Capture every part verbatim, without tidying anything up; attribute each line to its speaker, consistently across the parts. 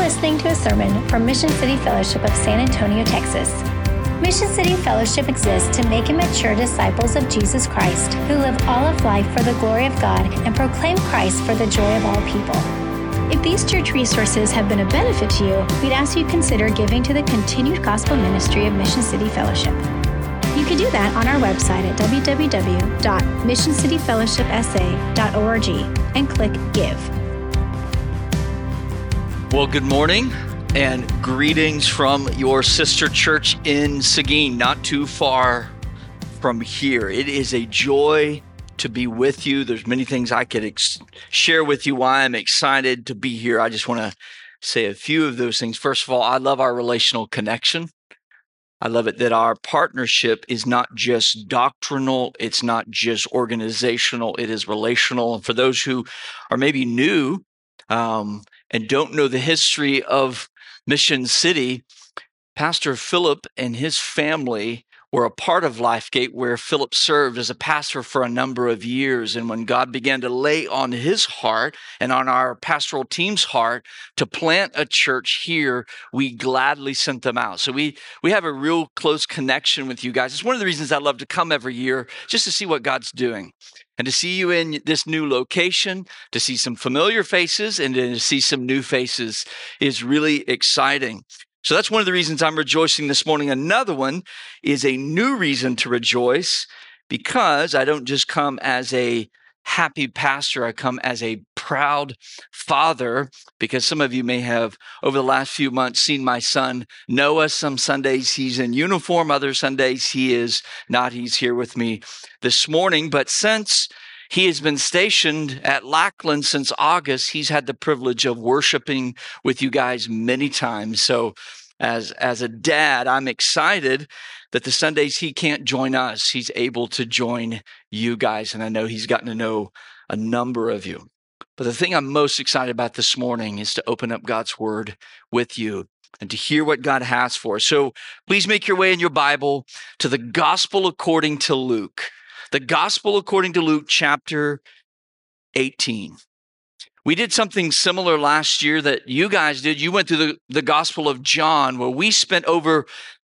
Speaker 1: listening to a sermon from Mission City Fellowship of San Antonio, Texas. Mission City Fellowship exists to make and mature disciples of Jesus Christ who live all of life for the glory of God and proclaim Christ for the joy of all people. If these church resources have been a benefit to you, we'd ask you consider giving to the continued gospel ministry of Mission City Fellowship. You can do that on our website at w w w dot mission city fellowship s a dot org and click Give.
Speaker 2: Well, good morning and greetings from your sister church in Seguin, not too far from here. It is a joy to be with you. There's many things I could ex- share with you why I'm excited to be here. I just want to say a few of those things. First of all, I love our relational connection. I love it that our partnership is not just doctrinal, it's not just organizational, it is relational. And for those who are maybe new um, and don't know the history of Mission City, Pastor Philip and his family were a part of LifeGate, where Philip served as a pastor for a number of years. And when God began to lay on his heart and on our pastoral team's heart to plant a church here, we gladly sent them out. So we we have a real close connection with you guys. It's one of the reasons I love to come every year, just to see what God's doing. And to see you in this new location, to see some familiar faces and to see some new faces is really exciting. So that's one of the reasons I'm rejoicing this morning. Another one is a new reason to rejoice, because I don't just come as a happy pastor, I come as a proud father, because some of you may have, over the last few months, seen my son Noah. Some Sundays he's in uniform, other Sundays he is not. He's here with me this morning. But since he has been stationed at Lackland since August, he's had the privilege of worshiping with you guys many times. So as, as a dad, I'm excited that the Sundays he can't join us, he's able to join you guys. And I know he's gotten to know a number of you. But the thing I'm most excited about this morning is to open up God's word with you and to hear what God has for us. So please make your way in your Bible to the Gospel according to Luke. The Gospel according to Luke, chapter eighteen. We did something similar last year that you guys did. You went through the, the Gospel of John, where we spent over,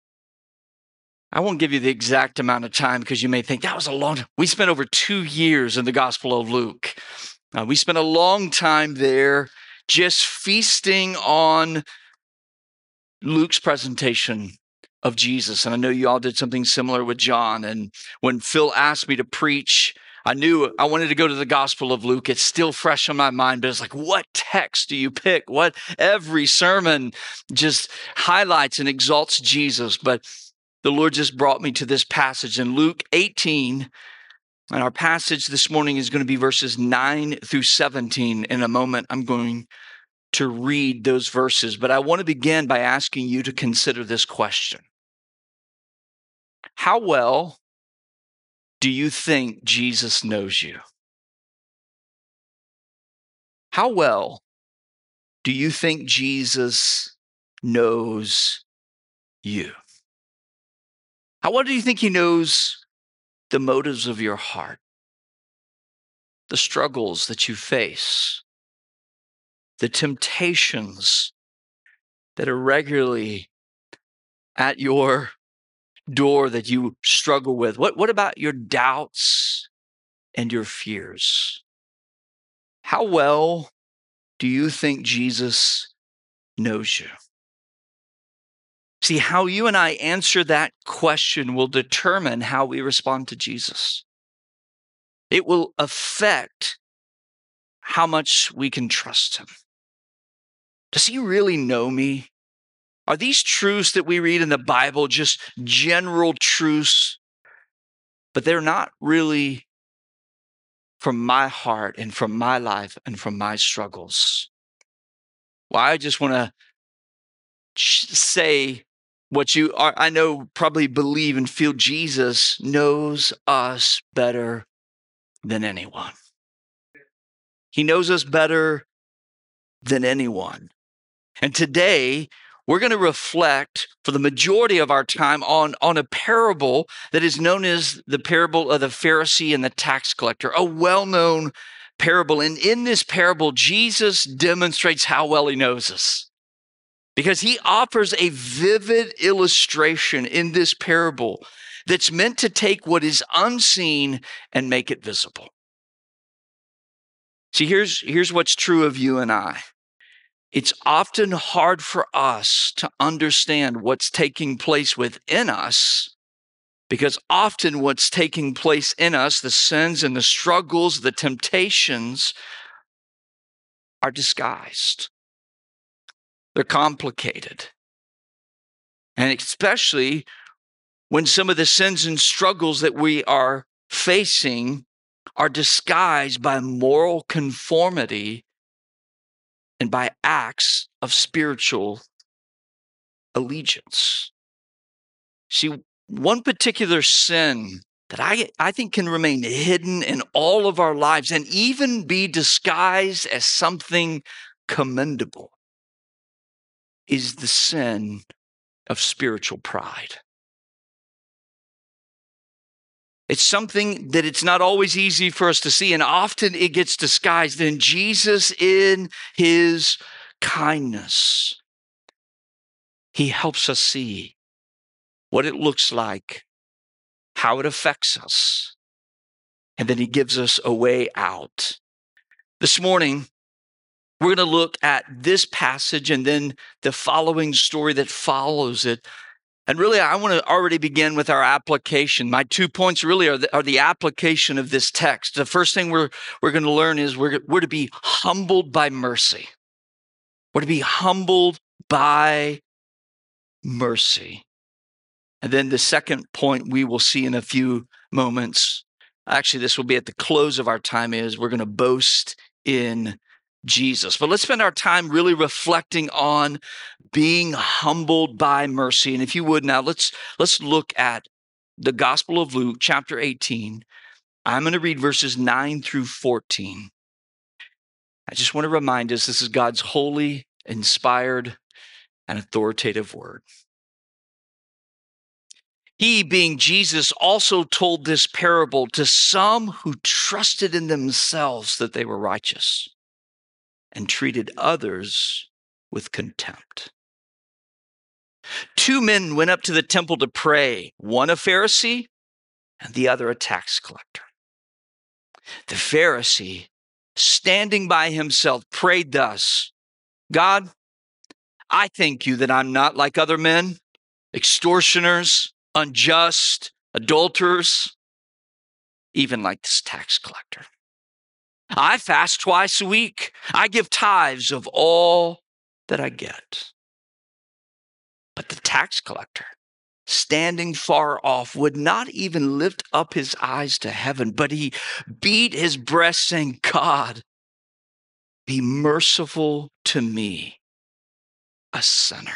Speaker 2: I won't give you the exact amount of time because you may think that was a long time. We spent over two years in the Gospel of Luke. Uh, we spent a long time there just feasting on Luke's presentation of Jesus. And I know you all did something similar with John. And when Phil asked me to preach, I knew I wanted to go to the Gospel of Luke. It's still fresh on my mind, but it's like, what text do you pick? What every sermon just highlights and exalts Jesus. But the Lord just brought me to this passage in Luke eighteen. And our passage this morning is going to be verses nine through seventeen. In a moment, I'm going to read those verses. But I want to begin by asking you to consider this question. How well do you think Jesus knows you? How well do you think Jesus knows you? How well do you think he knows the motives of your heart, the struggles that you face, the temptations that are regularly at your door that you struggle with? What, what about your doubts and your fears? How well do you think Jesus knows you? See, how you and I answer that question will determine how we respond to Jesus. It will affect how much we can trust him. Does he really know me? Are these truths that we read in the Bible just general truths, but they're not really from my heart and from my life and from my struggles? Well, I just want to say what you are, I know, probably believe and feel. Jesus knows us better than anyone. He knows us better than anyone. And today, we're going to reflect for the majority of our time on, on a parable that is known as the parable of the Pharisee and the tax collector, a well-known parable. And in this parable, Jesus demonstrates how well he knows us. because he offers a vivid illustration in this parable that's meant to take what is unseen and make it visible. See, here's, here's what's true of you and I. It's often hard for us to understand what's taking place within us, because often what's taking place in us, the sins and the struggles, the temptations, are disguised. They're complicated. And especially when some of the sins and struggles that we are facing are disguised by moral conformity and by acts of spiritual allegiance. See, one particular sin that I, I think can remain hidden in all of our lives and even be disguised as something commendable is the sin of spiritual pride. It's something that it's not always easy for us to see, and often it gets disguised. And Jesus, in his kindness, he helps us see what it looks like, how it affects us, and then he gives us a way out. This morning, we're going to look at this passage and then the following story that follows it. And really, I want to already begin with our application. My two points really are the, are the application of this text. The first thing we're, we're going to learn is we're, we're to be humbled by mercy. We're to be humbled by mercy. And then the second point we will see in a few moments, actually this will be at the close of our time, is we're going to boast in Jesus. But let's spend our time really reflecting on being humbled by mercy. And if you would now, let's let's look at the Gospel of Luke, chapter eighteen. I'm going to read verses nine through fourteen. I just want to remind us this is God's holy, inspired, and authoritative word. He, being Jesus, also told this parable to some who trusted in themselves that they were righteous and treated others with contempt. Two men went up to the temple to pray, one a Pharisee and the other a tax collector. The Pharisee, standing by himself, prayed thus, God, I thank you that I'm not like other men, extortioners, unjust, adulterers, even like this tax collector. I fast twice a week. I give tithes of all that I get. But the tax collector, standing far off, would not even lift up his eyes to heaven, but he beat his breast, saying, God, be merciful to me, a sinner.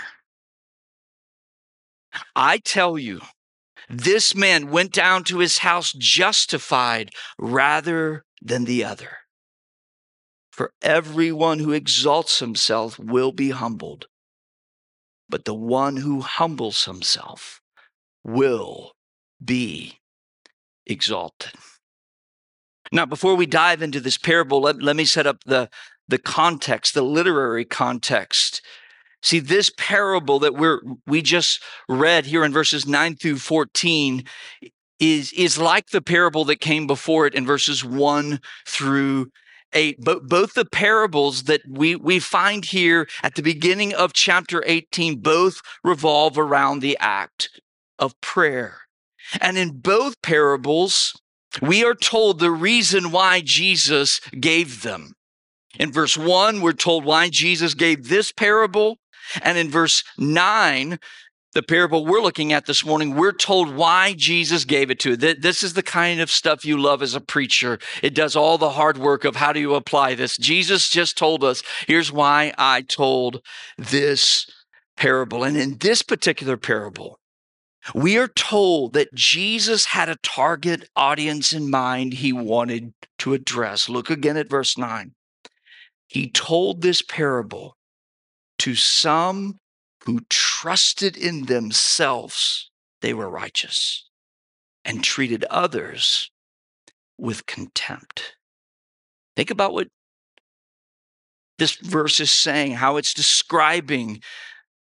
Speaker 2: I tell you, this man went down to his house justified rather than the other. For everyone who exalts himself will be humbled, but the one who humbles himself will be exalted. Now, before we dive into this parable, let, let me set up the, the context, the literary context. See, this parable that we're we just read here in verses nine through fourteen is, is like the parable that came before it in verses one through eight. But both the parables that we, we find here at the beginning of chapter eighteen, both revolve around the act of prayer. And in both parables, we are told the reason why Jesus gave them. In verse one, we're told why Jesus gave this parable. And in verse nine, the parable we're looking at this morning, we're told why Jesus gave it to. This is the kind of stuff you love as a preacher. It does all the hard work of how do you apply this. Jesus just told us, here's why I told this parable. And in this particular parable, we are told that Jesus had a target audience in mind he wanted to address. Look again at verse nine. He told this parable to some who trusted in themselves they were righteous and treated others with contempt. Think about what this verse is saying, how it's describing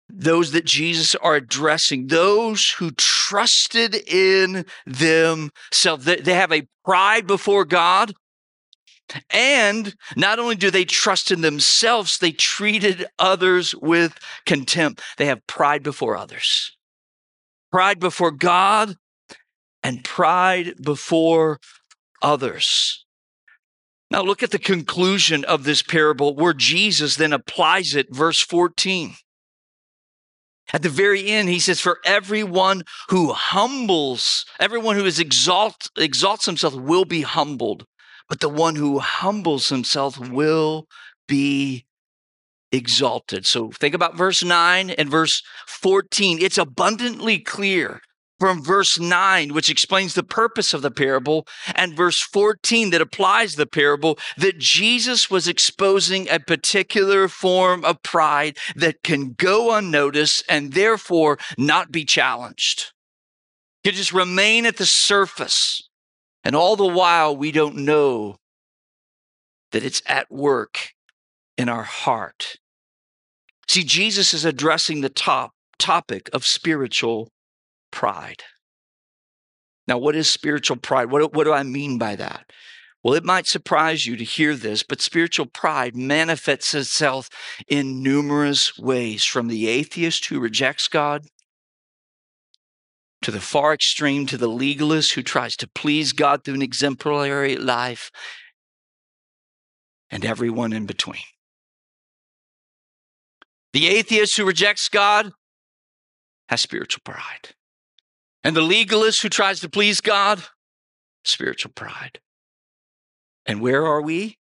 Speaker 2: those that Jesus are addressing, those who trusted in themselves. They, they have a pride before God. And not only do they trust in themselves, they treated others with contempt. They have pride before others, pride before God, and pride before others. Now look at the conclusion of this parable where Jesus then applies it, verse fourteen. At the very end, he says, for everyone who humbles, everyone who is exalt, exalts himself will be humbled, but the one who humbles himself will be exalted. So think about verse nine and verse fourteen. It's abundantly clear from verse nine, which explains the purpose of the parable, and verse fourteen that applies the parable, that Jesus was exposing a particular form of pride that can go unnoticed and therefore not be challenged. It can just remain at the surface. And all the while, we don't know that it's at work in our heart. See, Jesus is addressing the top topic of spiritual pride. Now, what is spiritual pride? What, what do I mean by that? Well, it might surprise you to hear this, but spiritual pride manifests itself in numerous ways, from the atheist who rejects God, to the far extreme, to the legalist who tries to please God through an exemplary life, and everyone in between. The atheist who rejects God has spiritual pride. And the legalist who tries to please God, spiritual pride. And where are we?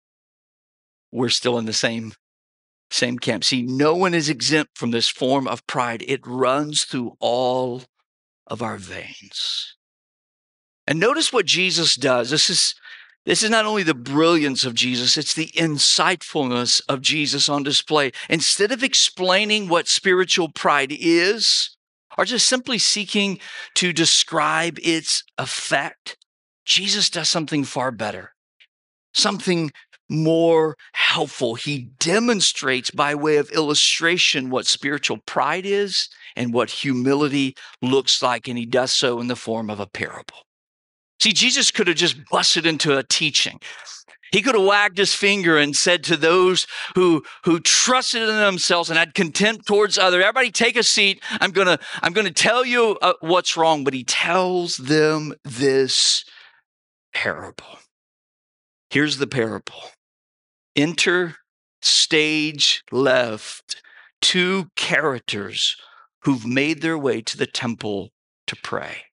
Speaker 2: We're still in the same, same camp. See, no one is exempt from this form of pride. It runs through all of our veins. And notice what Jesus does. This is, this is not only the brilliance of Jesus, it's the insightfulness of Jesus on display. Instead of explaining what spiritual pride is, or just simply seeking to describe its effect, Jesus does something far better, something more helpful. He demonstrates by way of illustration what spiritual pride is and what humility looks like, and he does so in the form of a parable. See, Jesus could have just busted into a teaching. He could have wagged his finger and said to those who, who trusted in themselves and had contempt towards others, everybody take a seat. I'm going to I'm going to tell you uh, what's wrong. But he tells them this parable. Here's the parable. Enter stage left two characters who've made their way to the temple to pray.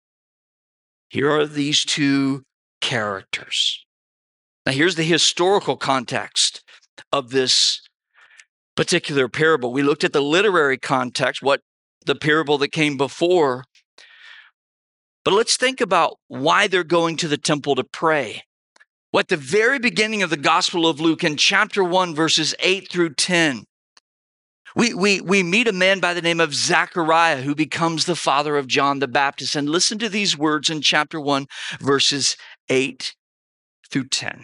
Speaker 2: Here are these two characters. Now, here's the historical context of this particular parable. We looked at the literary context, what the parable that came before. But let's think about why they're going to the temple to pray. Well, at the very beginning of the Gospel of Luke, in chapter one, verses eight through ten, we, we, we meet a man by the name of Zechariah who becomes the father of John the Baptist. And listen to these words in chapter one, verses eight through ten.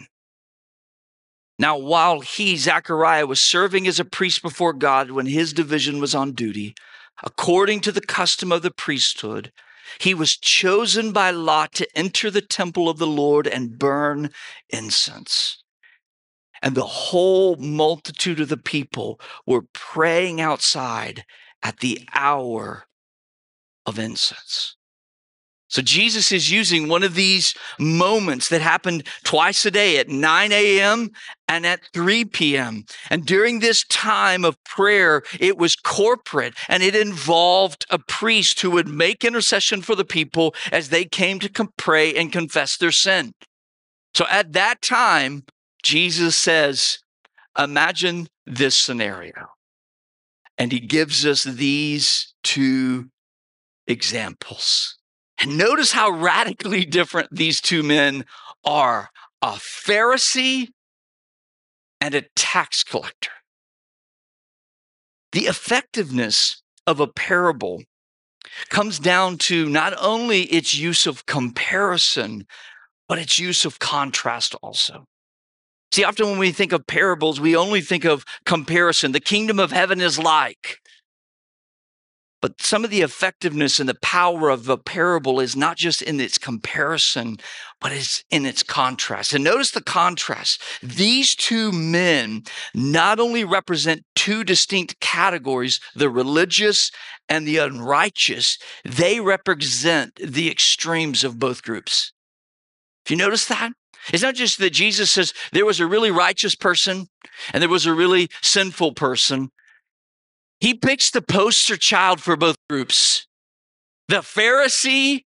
Speaker 2: Now, while he, Zechariah, was serving as a priest before God when his division was on duty, according to the custom of the priesthood, he was chosen by lot to enter the temple of the Lord and burn incense. And the whole multitude of the people were praying outside at the hour of incense. So Jesus is using one of these moments that happened twice a day at nine a.m. and at three p.m. And during this time of prayer, it was corporate and it involved a priest who would make intercession for the people as they came to pray and confess their sin. So at that time, Jesus says, imagine this scenario. And he gives us these two examples. And notice how radically different these two men are. A Pharisee and a tax collector. The effectiveness of a parable comes down to not only its use of comparison, but its use of contrast also. See, often when we think of parables, we only think of comparison. The kingdom of heaven is like. But some of the effectiveness and the power of a parable is not just in its comparison, but it's in its contrast. And notice the contrast. These two men not only represent two distinct categories, the religious and the unrighteous, they represent the extremes of both groups. If you notice that? It's not just that Jesus says there was a really righteous person and there was a really sinful person. He picks the poster child for both groups, the Pharisee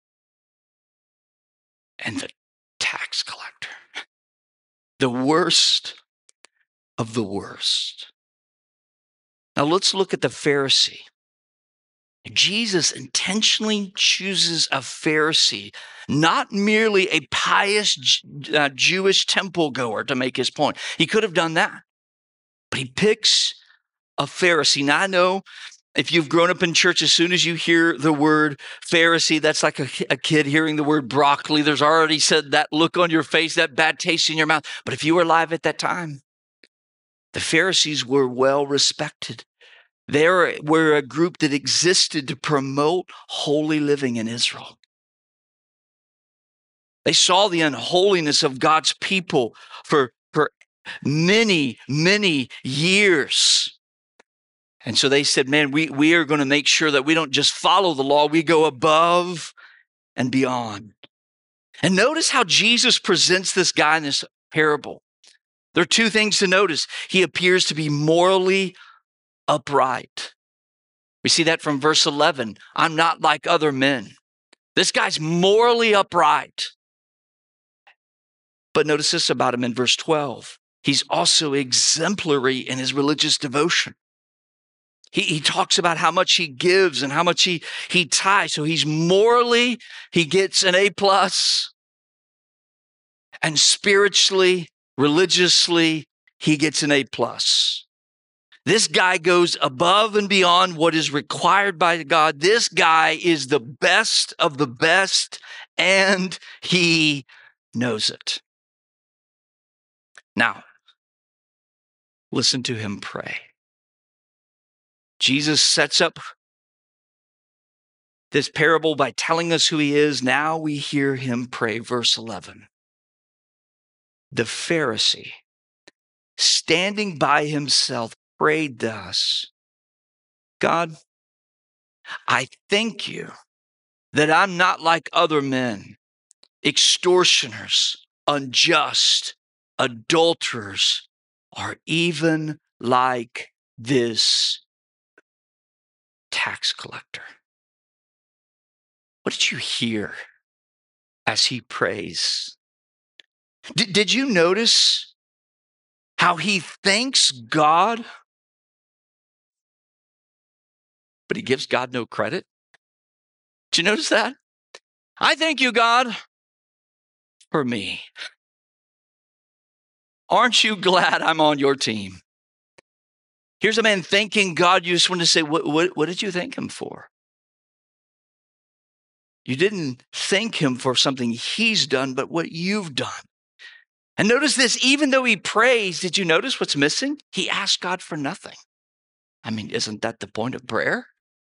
Speaker 2: and the tax collector, the worst of the worst. Now let's look at the Pharisee. Jesus intentionally chooses a Pharisee, not merely a pious uh, Jewish temple goer to make his point. He could have done that, but he picks a Pharisee. Now I know if you've grown up in church, as soon as you hear the word Pharisee, that's like a, a kid hearing the word broccoli. There's already said that look on your face, that bad taste in your mouth. But if you were alive at that time, the Pharisees were well respected. They were a group that existed to promote holy living in Israel. They saw the unholiness of God's people for, for many, many years. And so they said, man, we, we are going to make sure that we don't just follow the law, we go above and beyond. And notice how Jesus presents this guy in this parable. There are two things to notice. He appears to be morally upright. We see that from verse eleven. I'm not like other men. This guy's morally upright. But notice this about him in verse twelve. He's also exemplary in his religious devotion. He, he talks about how much he gives and how much he, he tithes. So he's morally, he gets an A plus. And spiritually, religiously, he gets an A plus. This guy goes above and beyond what is required by God. This guy is the best of the best, and he knows it. Now, listen to him pray. Jesus sets up this parable by telling us who he is. Now we hear him pray. Verse eleven. The Pharisee, standing by himself, prayed thus, God, I thank you that I'm not like other men, extortioners, unjust, adulterers, or even like this tax collector. What did you hear as he prays? Did, did you notice how he thanks God, but he gives God no credit? Did you notice that? I thank you, God, for me. Aren't you glad I'm on your team? Here's a man thanking God. You just want to say, what, what, what did you thank him for? You didn't thank him for something he's done, but what you've done. And notice this, even though he prays, did you notice what's missing? He asked God for nothing. I mean, isn't that the point of prayer?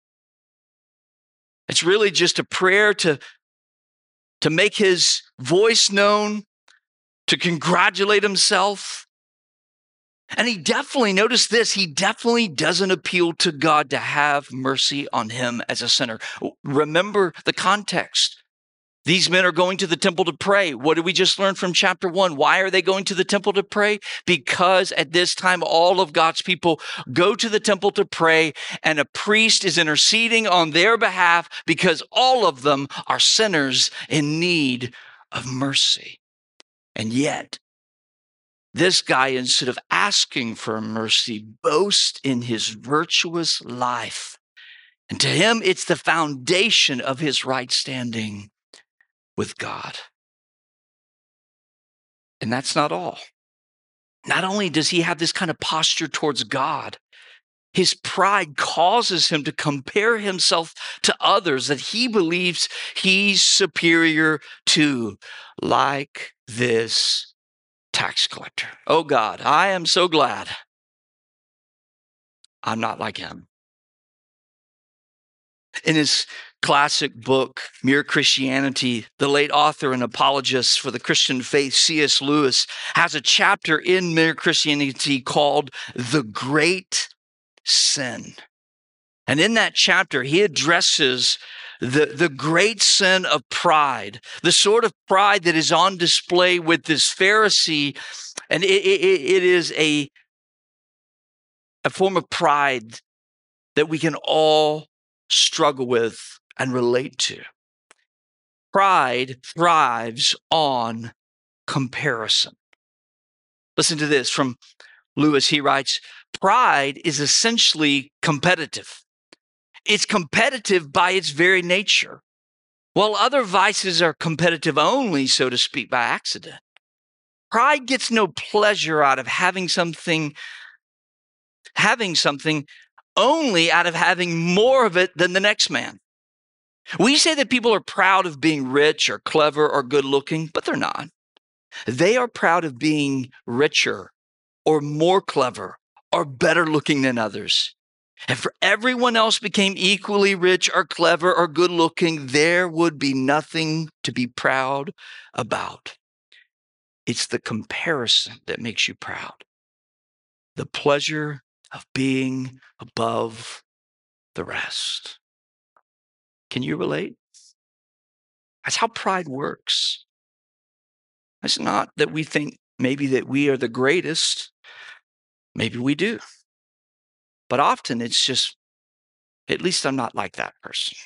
Speaker 2: It's really just a prayer to, to make his voice known, to congratulate himself. And he definitely, notice this, he definitely doesn't appeal to God to have mercy on him as a sinner. Remember the context. These men are going to the temple to pray. What did we just learn from chapter one? Why are they going to the temple to pray? Because at this time, all of God's people go to the temple to pray, and a priest is interceding on their behalf because all of them are sinners in need of mercy. And yet, this guy, instead of asking for mercy, boasts in his virtuous life. And to him, it's the foundation of his right standing with God. And that's not all. Not only does he have this kind of posture towards God, his pride causes him to compare himself to others that he believes he's superior to, like this tax collector. Oh God, I am so glad I'm not like him. In his classic book, Mere Christianity, the late author and apologist for the Christian faith, C S Lewis, has a chapter in Mere Christianity called The Great Sin. And in that chapter, he addresses the, the great sin of pride, the sort of pride that is on display with this Pharisee. And it, it, it is a, a form of pride that we can all struggle with and relate to. Pride thrives on comparison. Listen to this from Lewis. He writes, pride is essentially competitive. It's competitive by its very nature, while other vices are competitive only, so to speak, by accident. Pride gets no pleasure out of having something, having something only out of having more of it than the next man. We say that people are proud of being rich or clever or good looking, but they're not. They are proud of being richer or more clever or better looking than others. If everyone else became equally rich or clever or good looking, there would be nothing to be proud about. It's the comparison that makes you proud. The pleasure of being above the rest. Can you relate? That's how pride works. It's not that we think maybe that we are the greatest. Maybe we do. But often it's just, at least I'm not like that person.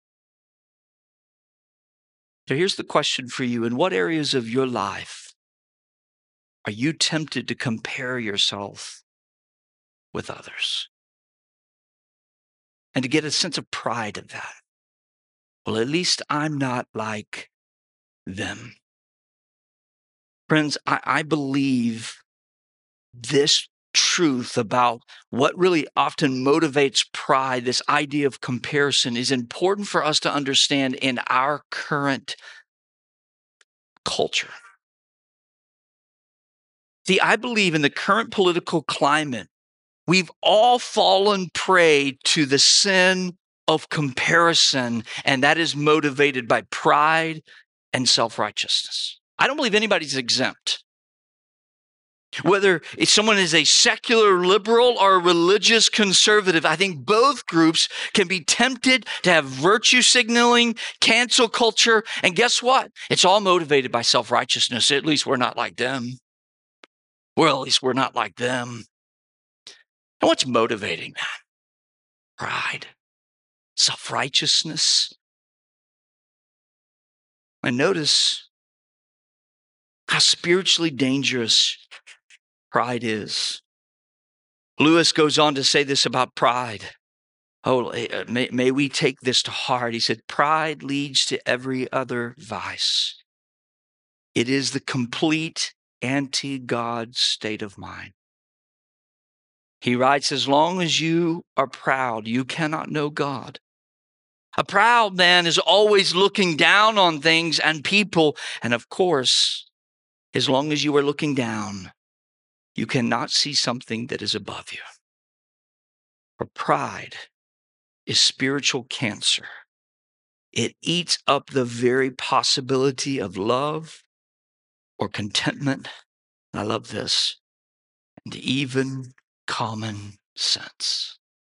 Speaker 2: So here's the question for you. In what areas of your life are you tempted to compare yourself with others? And to get a sense of pride of that. Well, at least I'm not like them. Friends, I, I believe this truth about what really often motivates pride, this idea of comparison, is important for us to understand in our current culture. See, I believe in the current political climate, we've all fallen prey to the sin of comparison, and that is motivated by pride and self-righteousness. I don't believe anybody's exempt. Whether it's someone is a secular liberal or a religious conservative, I think both groups can be tempted to have virtue signaling, cancel culture, and guess what? It's all motivated by self-righteousness. At least we're not like them. Well, at least we're not like them. And what's motivating that? Pride, self-righteousness. And notice how spiritually dangerous pride is. Lewis goes on to say this about pride. Oh, may, may we take this to heart. He said, pride leads to every other vice. It is the complete anti-God state of mind. He writes, as long as you are proud, you cannot know God. A proud man is always looking down on things and people. And of course, as long as you are looking down, you cannot see something that is above you. For pride is spiritual cancer. It eats up the very possibility of love or contentment. And I love this. And even common sense.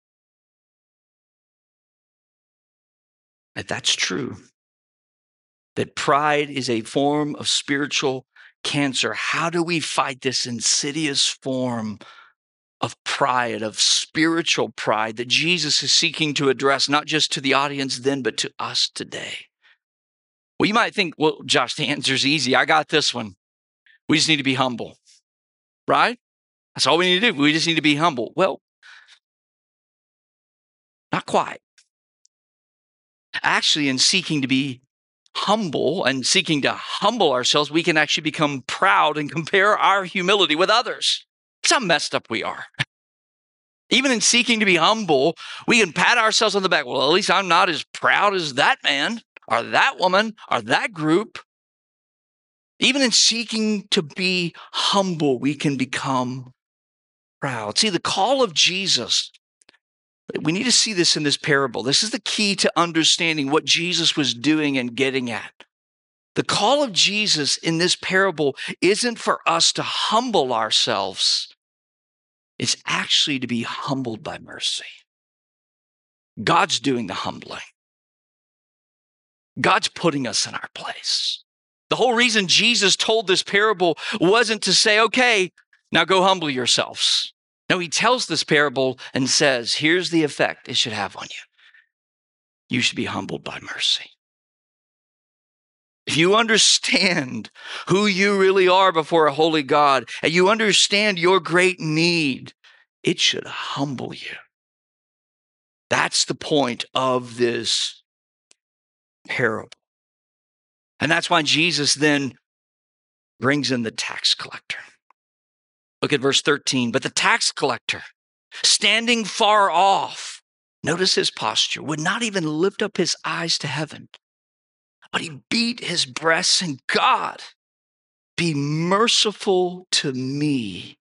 Speaker 2: If that's true, that pride is a form of spiritual cancer, how do we fight this insidious form of pride, of spiritual pride that Jesus is seeking to address, not just to the audience then, but to us today? Well, you might think, well, Josh, the answer's easy. I got this one. We just need to be humble, right? That's all we need to do. We just need to be humble. Well, not quite. Actually, in seeking to be humble and seeking to humble ourselves, we can actually become proud and compare our humility with others. That's how messed up we are. Even in seeking to be humble, we can pat ourselves on the back. Well, at least I'm not as proud as that man or that woman or that group. Even in seeking to be humble, we can become proud. See, the call of Jesus We need to see this in this parable. This is the key to understanding what Jesus was doing and getting at. The call of Jesus in this parable isn't for us to humble ourselves. It's actually to be humbled by mercy. God's doing the humbling. God's putting us in our place. The whole reason Jesus told this parable wasn't to say, okay, now go humble yourselves. No, he tells this parable and says, here's the effect it should have on you. You should be humbled by mercy. If you understand who you really are before a holy God, and you understand your great need, it should humble you. That's the point of this parable. And that's why Jesus then brings in the tax collector. Look at verse thirteen. But the tax collector, standing far off, notice his posture, would not even lift up his eyes to heaven, but he beat his breast and God, be merciful to me,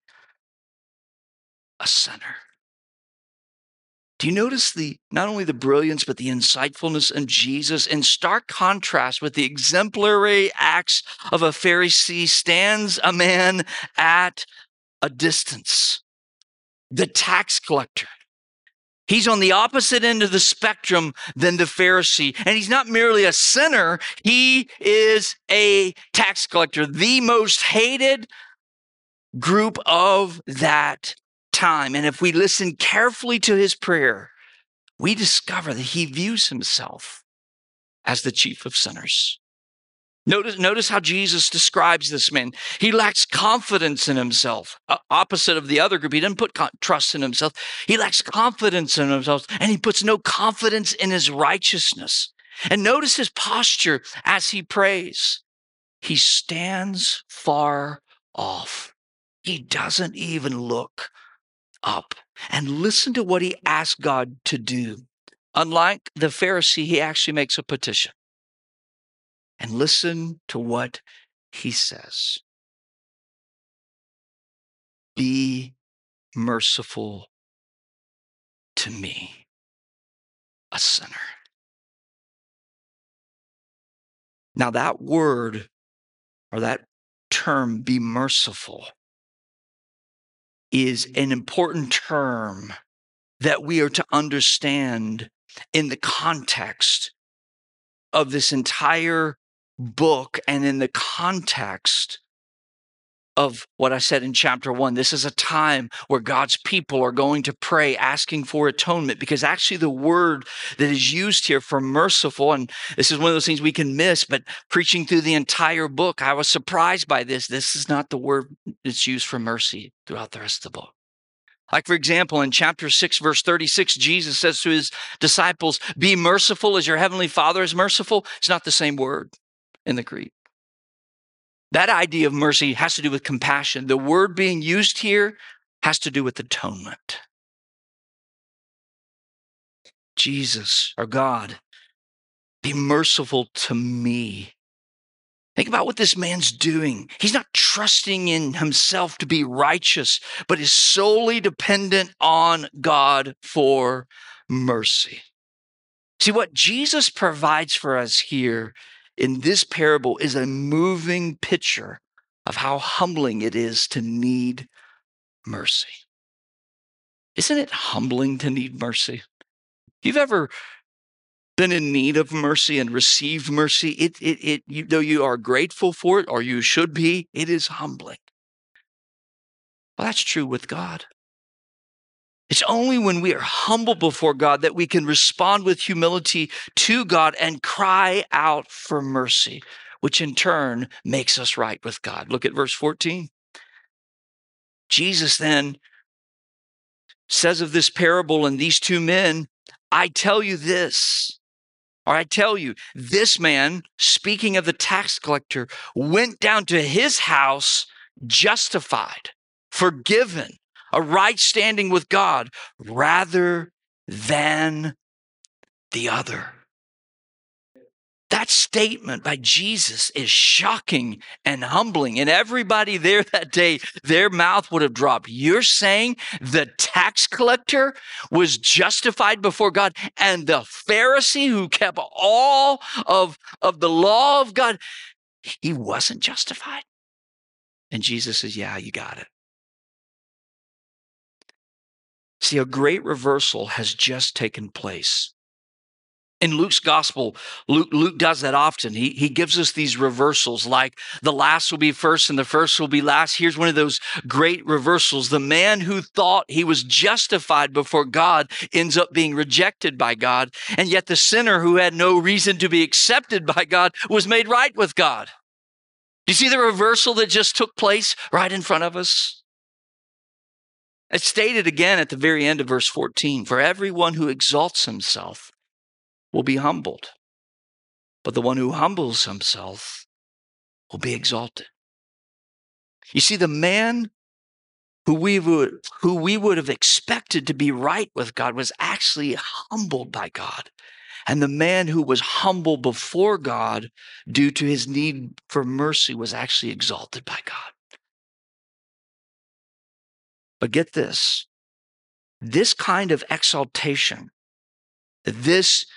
Speaker 2: a sinner. Do you notice the not only the brilliance, but the insightfulness in Jesus? In stark contrast with the exemplary acts of a Pharisee stands a man at a distance, the tax collector. He's on the opposite end of the spectrum than the Pharisee. And he's not merely a sinner, he is a tax collector, the most hated group of that time. And if we listen carefully to his prayer, we discover that he views himself as the chief of sinners. Notice, notice how Jesus describes this man. He lacks confidence in himself. Uh, opposite of the other group, he didn't put con- trust in himself. He lacks confidence in himself, and he puts no confidence in his righteousness. And notice his posture as he prays. He stands far off. He doesn't even look up. And listen to what he asks God to do. Unlike the Pharisee, he actually makes a petition. And listen to what he says. Be merciful to me, a sinner. Now that word or that term, be merciful, is an important term that we are to understand in the context of this entire book and in the context of what I said in chapter one. This is a time where God's people are going to pray asking for atonement, because actually the word that is used here for merciful, and this is one of those things we can miss, but preaching through the entire book, I was surprised by this. This is not the word that's used for mercy throughout the rest of the book. Like, for example, in chapter six, verse thirty-six, Jesus says to his disciples, be merciful as your heavenly Father is merciful. It's not the same word in the Greek. That idea of mercy has to do with compassion. The word being used here has to do with atonement. Jesus, or God, be merciful to me. Think about what this man's doing. He's not trusting in himself to be righteous, but is solely dependent on God for mercy. See, what Jesus provides for us here in this parable is a moving picture of how humbling it is to need mercy. Isn't it humbling to need mercy? If you've ever been in need of mercy and received mercy, it, it, it, you, though you are grateful for it, or you should be, it is humbling. Well, that's true with God. It's only when we are humble before God that we can respond with humility to God and cry out for mercy, which in turn makes us right with God. Look at verse fourteen. Jesus then says of this parable and these two men, I tell you this, or I tell you, this man, speaking of the tax collector, went down to his house justified, forgiven, a right standing with God, rather than the other. That statement by Jesus is shocking and humbling. And everybody there that day, their mouth would have dropped. You're saying the tax collector was justified before God, and the Pharisee who kept all of, of the law of God, he wasn't justified? And Jesus says, yeah, you got it. See, a great reversal has just taken place. In Luke's gospel, Luke, Luke does that often. He, he gives us these reversals, like the last will be first and the first will be last. Here's one of those great reversals. The man who thought he was justified before God ends up being rejected by God. And yet the sinner who had no reason to be accepted by God was made right with God. Do you see the reversal that just took place right in front of us? It's stated again at the very end of verse fourteen, for everyone who exalts himself will be humbled, but the one who humbles himself will be exalted. You see, the man who we would, who we would have expected to be right with God was actually humbled by God. And the man who was humble before God due to his need for mercy was actually exalted by God. But get this, this kind of exaltation, this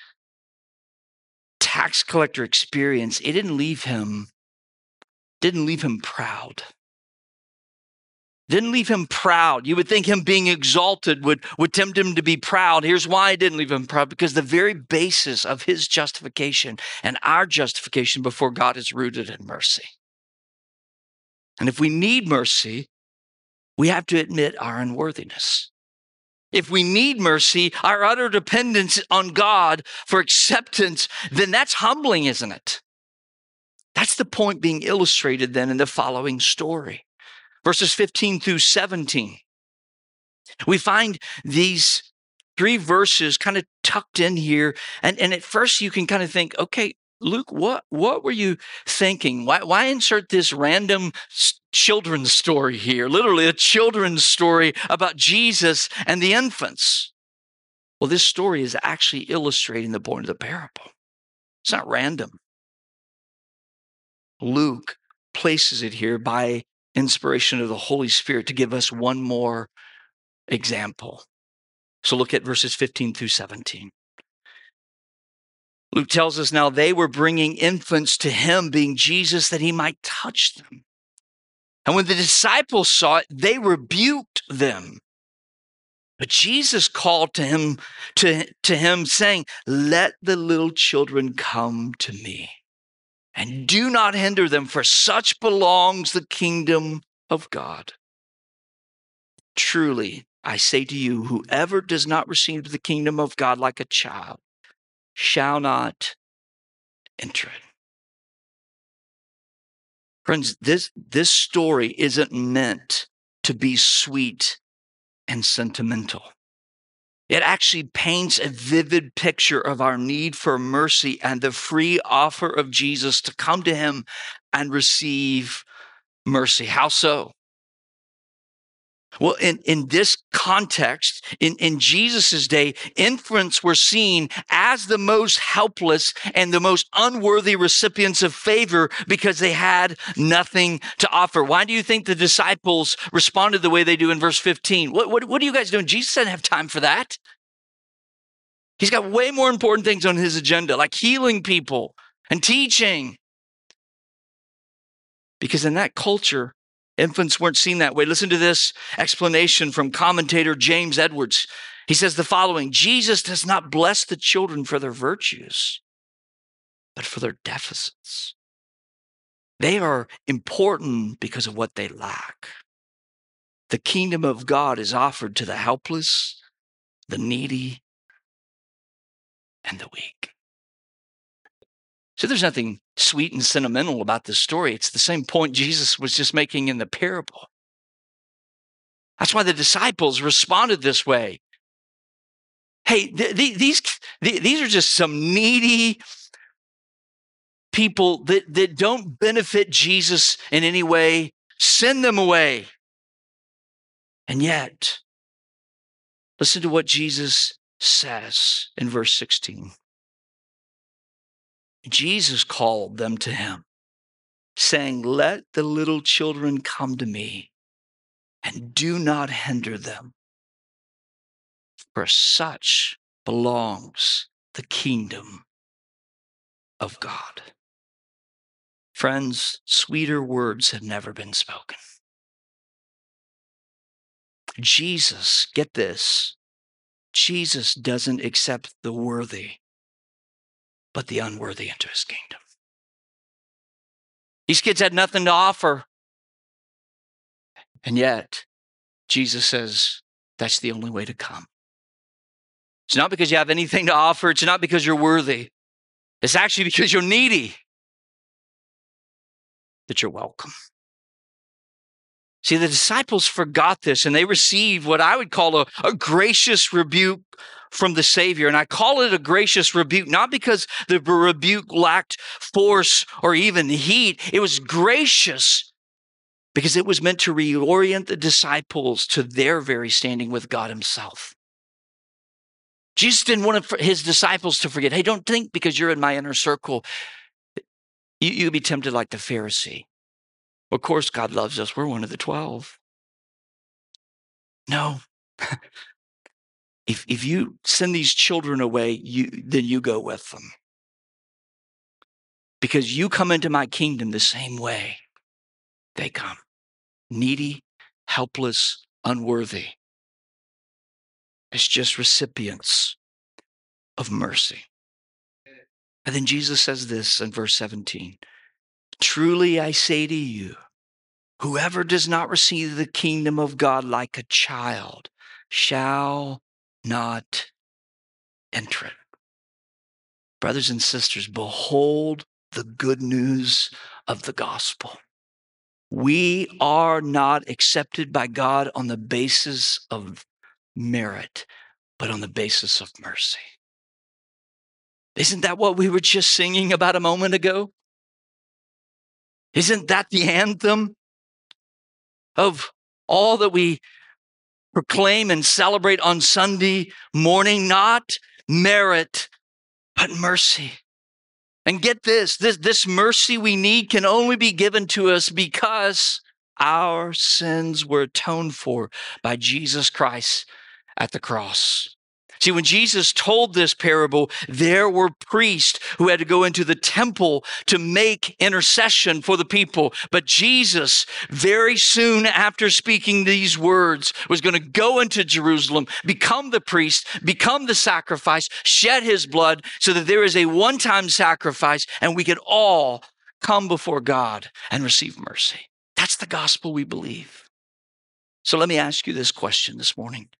Speaker 2: tax collector experience, it didn't leave him, didn't leave him proud. Didn't leave him proud. You would think him being exalted would, would tempt him to be proud. Here's why it didn't leave him proud, because the very basis of his justification and our justification before God is rooted in mercy. And if we need mercy, we have to admit our unworthiness. If we need mercy, our utter dependence on God for acceptance, then that's humbling, isn't it? That's the point being illustrated then in the following story. Verses fifteen through seventeen. We find these three verses kind of tucked in here. And, and at first you can kind of think, okay, Luke, what, what were you thinking? Why, why insert this random children's story here? Literally a children's story about Jesus and the infants. Well, this story is actually illustrating the point of the parable. It's not random. Luke places it here by inspiration of the Holy Spirit to give us one more example. So look at verses fifteen through seventeen. Luke tells us now they were bringing infants to him, being Jesus, that he might touch them. And when the disciples saw it, they rebuked them. But Jesus called to him, to, to him saying, let the little children come to me, and do not hinder them, for such belongs the kingdom of God. Truly, I say to you, whoever does not receive the kingdom of God like a child shall not enter it. Friends, this, this story isn't meant to be sweet and sentimental. It actually paints a vivid picture of our need for mercy and the free offer of Jesus to come to him and receive mercy. How so? Well, in, in this context, in, in Jesus' day, infants were seen as the most helpless and the most unworthy recipients of favor because they had nothing to offer. Why do you think the disciples responded the way they do in verse fifteen? What, what, what are you guys doing? Jesus doesn't have time for that. He's got way more important things on his agenda, like healing people and teaching. Because in that culture, infants weren't seen that way. Listen to this explanation from commentator James Edwards. He says the following: Jesus does not bless the children for their virtues, but for their deficits. They are important because of what they lack. The kingdom of God is offered to the helpless, the needy, and the weak. So there's nothing sweet and sentimental about this story. It's the same point Jesus was just making in the parable. That's why the disciples responded this way. Hey, th- th- these, th- these are just some needy people that, that don't benefit Jesus in any way. Send them away. And yet, listen to what Jesus says in verse sixteen. Jesus called them to him, saying, "Let the little children come to me, and do not hinder them, for such belongs the kingdom of God." Friends, sweeter words have never been spoken. Jesus, get this, Jesus doesn't accept the worthy, but the unworthy into his kingdom. These kids had nothing to offer. And yet, Jesus says, that's the only way to come. It's not because you have anything to offer. It's not because you're worthy. It's actually because you're needy that you're welcome. See, the disciples forgot this, and they received what I would call a, a gracious rebuke from the Savior. And I call it a gracious rebuke, not because the rebuke lacked force or even heat. It was gracious because it was meant to reorient the disciples to their very standing with God himself. Jesus didn't want his disciples to forget, hey, don't think because you're in my inner circle, you, you'll be tempted like the Pharisee. Of course, God loves us. We're one of the twelve. No. if, if you send these children away, you, then you go with them. Because you come into my kingdom the same way they come. Needy, helpless, unworthy. It's just recipients of mercy. And then Jesus says this in verse seventeen. Truly I say to you, whoever does not receive the kingdom of God like a child shall not enter it. Brothers and sisters, behold the good news of the gospel. We are not accepted by God on the basis of merit, but on the basis of mercy. Isn't that what we were just singing about a moment ago? Isn't that the anthem of all that we proclaim and celebrate on Sunday morning? Not merit, but mercy. And get this, this, this mercy we need can only be given to us because our sins were atoned for by Jesus Christ at the cross. See, when Jesus told this parable, there were priests who had to go into the temple to make intercession for the people. But Jesus, very soon after speaking these words, was going to go into Jerusalem, become the priest, become the sacrifice, shed his blood so that there is a one-time sacrifice and we can all come before God and receive mercy. That's the gospel we believe. So let me ask you this question this morning.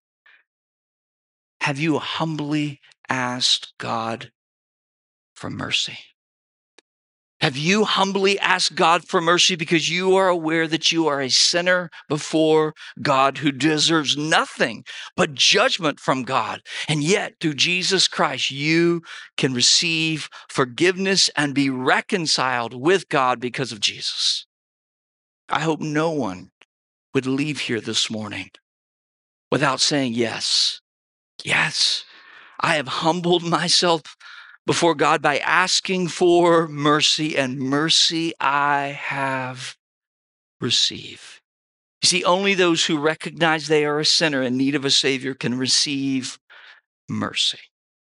Speaker 2: Have you humbly asked God for mercy? Have you humbly asked God for mercy because you are aware that you are a sinner before God who deserves nothing but judgment from God? And yet, through Jesus Christ, you can receive forgiveness and be reconciled with God because of Jesus. I hope no one would leave here this morning without saying yes. Yes, I have humbled myself before God by asking for mercy, and mercy I have received. You see, only those who recognize they are a sinner in need of a Savior can receive mercy.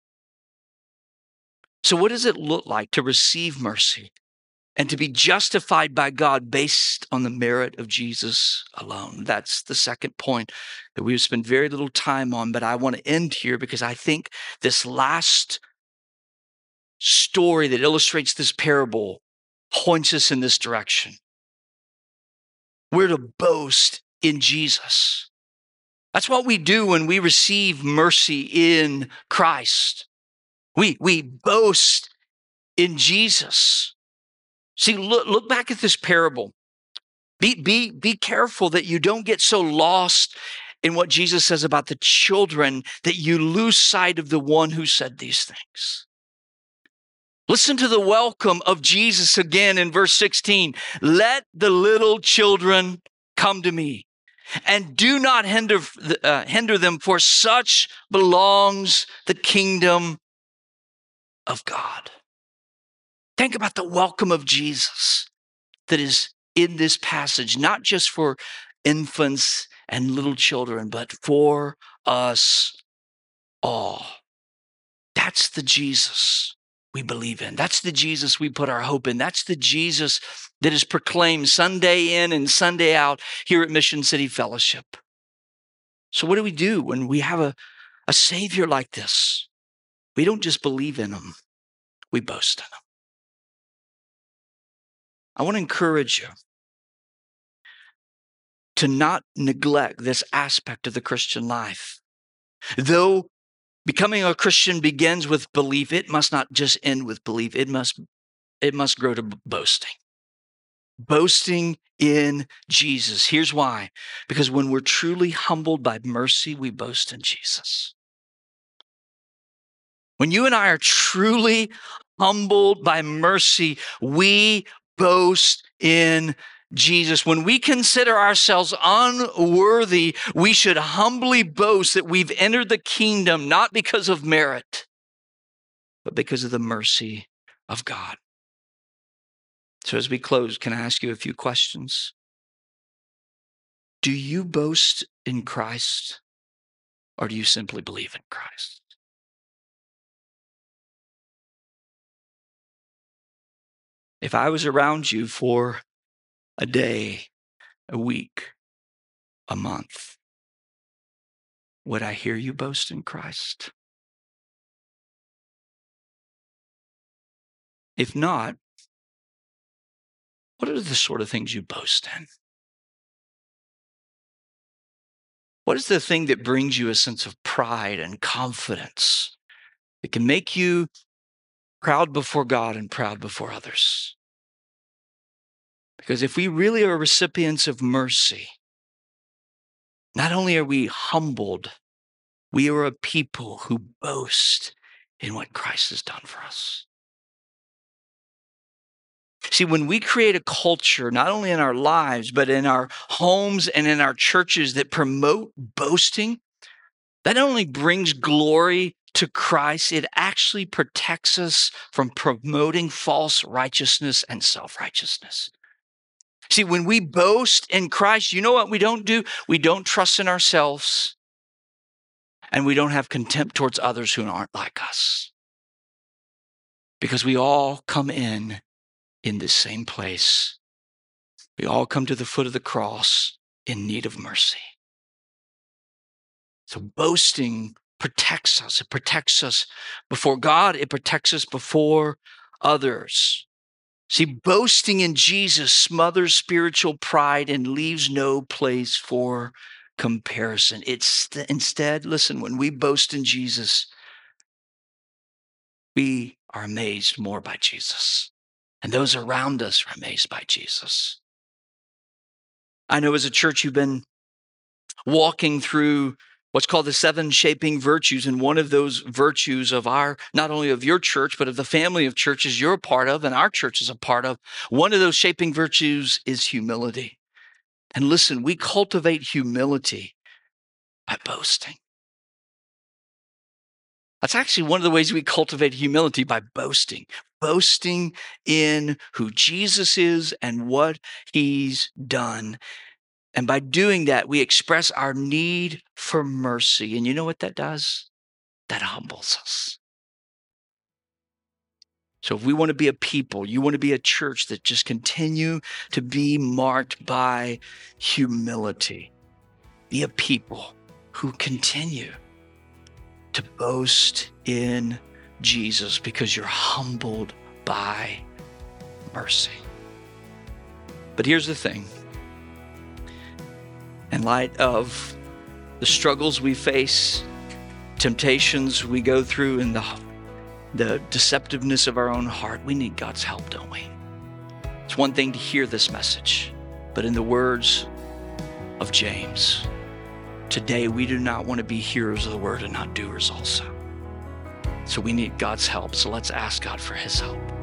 Speaker 2: So what does it look like to receive mercy and to be justified by God based on the merit of Jesus alone? That's the second point that we've spent very little time on, but I want to end here because I think this last story that illustrates this parable points us in this direction. We're to boast in Jesus. That's what we do when we receive mercy in Christ. We, we boast in Jesus. See, look, look back at this parable. Be, be, be careful that you don't get so lost in what Jesus says about the children that you lose sight of the one who said these things. Listen to the welcome of Jesus again in verse sixteen. Let the little children come to me, and do not hinder, uh, hinder them, for such belongs the kingdom of God. Think about the welcome of Jesus that is in this passage, not just for infants and little children, but for us all. That's the Jesus we believe in. That's the Jesus we put our hope in. That's the Jesus that is proclaimed Sunday in and Sunday out here at Mission City Fellowship. So what do we do when we have a, a Savior like this? We don't just believe in him, we boast in him. I want to encourage you to not neglect this aspect of the Christian life. Though becoming a Christian begins with belief, it must not just end with belief. It must, it must grow to boasting. Boasting in Jesus. Here's why. Because when we're truly humbled by mercy, we boast in Jesus. When you and I are truly humbled by mercy, we boast in Jesus. When we consider ourselves unworthy, we should humbly boast that we've entered the kingdom, not because of merit, but because of the mercy of God. So as we close, can I ask you a few questions? Do you boast in Christ, or do you simply believe in Christ? If I was around you for a day, a week, a month, would I hear you boast in Christ? If not, what are the sort of things you boast in? What is the thing that brings you a sense of pride and confidence that can make you proud before God and proud before others? Because if we really are recipients of mercy, not only are we humbled, we are a people who boast in what Christ has done for us. See, when we create a culture, not only in our lives, but in our homes and in our churches that promote boasting, that not only brings glory to Christ, it actually protects us from promoting false righteousness and self-righteousness. See, when we boast in Christ, you know what we don't do? We don't trust in ourselves, and we don't have contempt towards others who aren't like us. Because we all come in in the same place. We all come to the foot of the cross in need of mercy. So boasting protects us. It protects us before God. It protects us before others. See, boasting in Jesus smothers spiritual pride and leaves no place for comparison. It's instead, listen, when we boast in Jesus, we are amazed more by Jesus. And those around us are amazed by Jesus. I know as a church, you've been walking through what's called the seven shaping virtues. And one of those virtues of our, not only of your church, but of the family of churches you're a part of and our church is a part of, one of those shaping virtues is humility. And listen, we cultivate humility by boasting. That's actually one of the ways we cultivate humility, by boasting. Boasting in who Jesus is and what he's done. And by doing that, we express our need for mercy. And you know what that does? That humbles us. So if we want to be a people, you want to be a church that just continue to be marked by humility, be a people who continue to boast in Jesus because you're humbled by mercy. But here's the thing. In light of the struggles we face, temptations we go through, and the, the deceptiveness of our own heart, we need God's help, don't we? It's one thing to hear this message, but in the words of James, today we do not want to be hearers of the word and not doers also. So we need God's help. So let's ask God for his help.